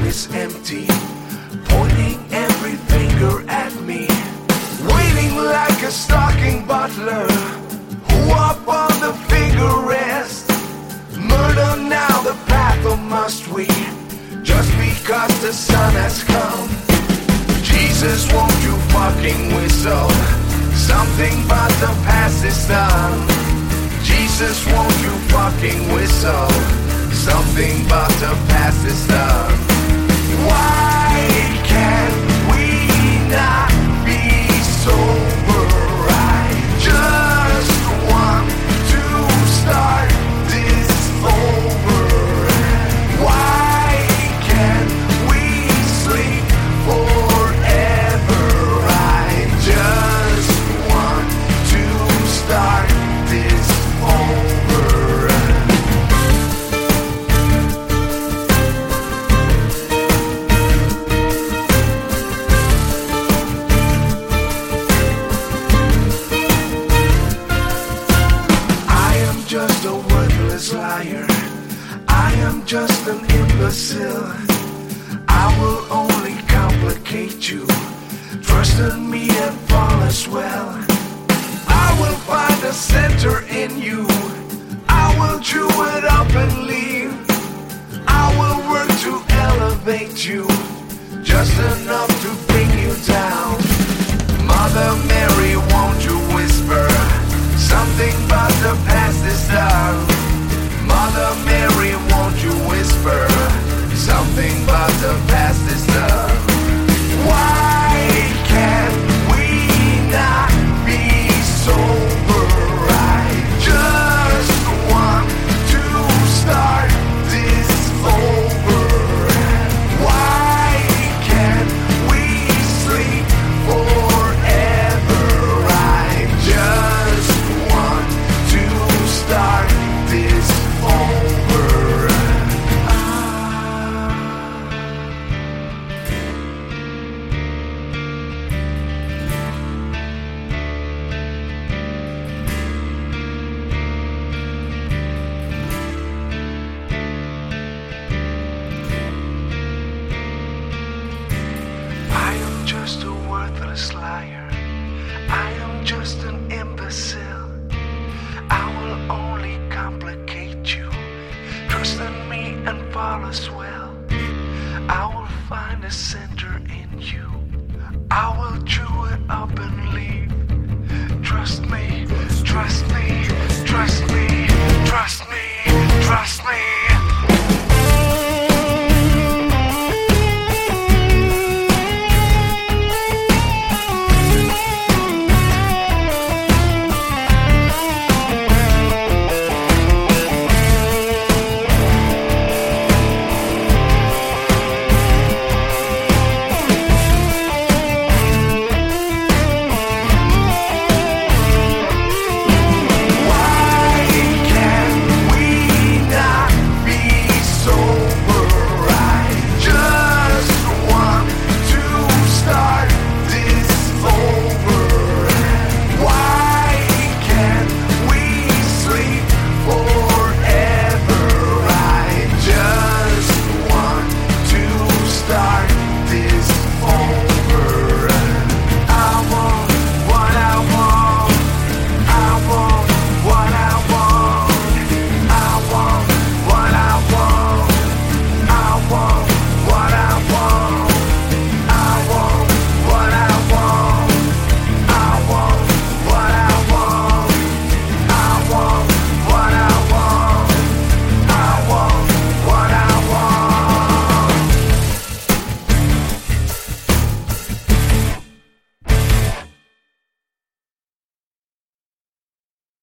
is empty, pointing every finger at me, waiting like a stalking butler, who up on the finger rest. Murder now the path, or must we, just because the sun has come? Jesus, won't you fucking whistle something but the past is done? Jesus, won't you fucking whistle something but the past is done? Why can't we not be sober? I just want to start this over. Why can't we sleep forever? I just want to start this over. Just a worthless liar, I am just an imbecile. I will only complicate you, trust in me and fall as well. I will find a center in you, I will chew it up and leave. I will work to elevate you, just enough to bring you down. Mother Mary, won't you whisper something but the past is done? Mother Mary, won't you whisper something but the past is done? Why can't we not be sober? I just want to start this over. Why can't we sleep forever? I just want to start this over. I am just a worthless liar, I am just an imbecile. I will only complicate you, trust in me and fall as well. I will find a center in you, I will chew it up and leave. Trust me, trust me, trust me, trust me, trust me.